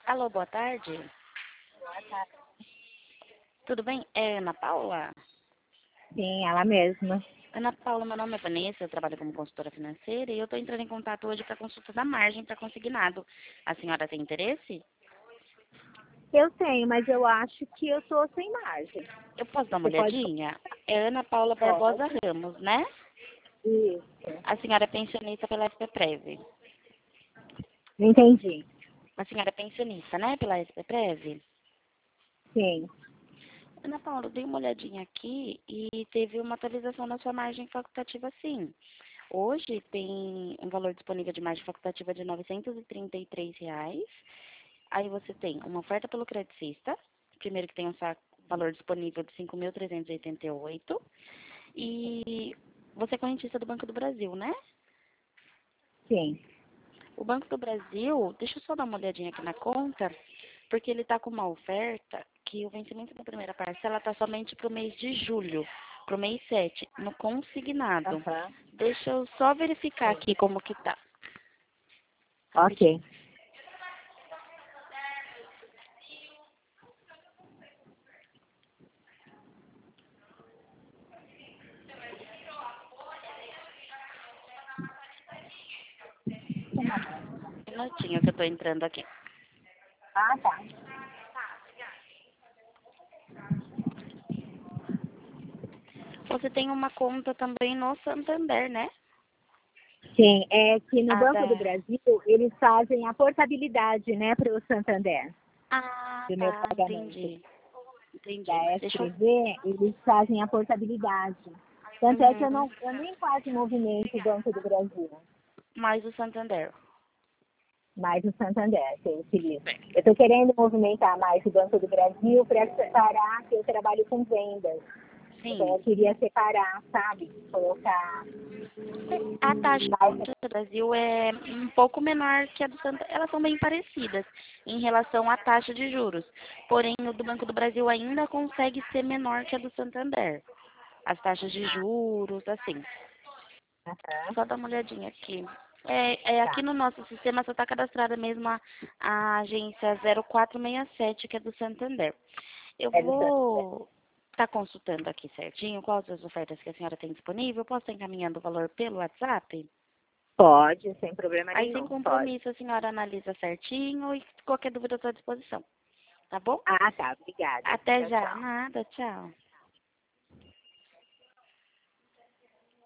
Alô, boa tarde. Tudo bem? É Ana Paula? Sim, ela mesma. Ana Paula, meu nome é Vanessa, eu trabalho como consultora financeira e eu estou entrando em contato hoje para consulta da margem para consignado. A senhora tem interesse? Eu tenho, mas eu acho que eu tô sem margem. Eu posso dar uma Você pode olhadinha? É Ana Paula pode. Barbosa Ramos, né? Isso. A senhora é pensionista pela SPPrev. Não entendi. A senhora é pensionista, né, pela SPPrev? Sim. Ana Paula, eu dei uma olhadinha aqui e teve uma atualização na sua margem facultativa, sim. Hoje tem um valor disponível de margem facultativa de R$ 933. Aí você tem uma oferta pelo credicista, primeiro que tem um valor disponível de 5.388. E você é correntista do Banco do Brasil, né? Sim. O Banco do Brasil, deixa eu só dar uma olhadinha aqui na conta, porque ele está com uma oferta que o vencimento da primeira parcela está somente para o mês de julho, para o mês 7, no consignado. Aham. Deixa eu só verificar aqui como que tá. Rapidinho. Ok. Um minutinho que eu estou entrando aqui. Ah, tá. Você tem uma conta também no Santander, né? Sim, é que no A Banco do da... Brasil eles fazem a portabilidade, né, para o Santander, Ah, do meu tá, pagamento. entendi. Entendi. Da Deixa eu... SPV, eles fazem a portabilidade. Tanto é que Uhum. eu nem quase movimento o Banco do Brasil. Mais o Santander. Mais o Santander, que eu utilizo. Eu estou querendo movimentar mais o Banco do Brasil para separar, que eu trabalho com vendas. Então eu Sim. queria separar, sabe? Colocar A taxa mais. do Brasil é um pouco menor que a do Santander. Elas são bem parecidas em relação à taxa de juros. Porém, o do Banco do Brasil ainda consegue ser menor que a do Santander. As taxas de juros, assim. Aham, Só dar uma olhadinha aqui. Aqui tá. no nosso sistema só está cadastrada mesmo a agência 0467, que é do Santander. Eu É do Santander. vou estar consultando aqui certinho quais as ofertas que a senhora tem disponível. Eu posso estar encaminhando o valor pelo WhatsApp? Pode, sem problema Aí, sem nenhum. Pode. compromisso, a senhora analisa certinho e qualquer dúvida à sua disposição. Tá bom? Ah, tá. Obrigada. Até Tchau, já. tchau. Nada, tchau.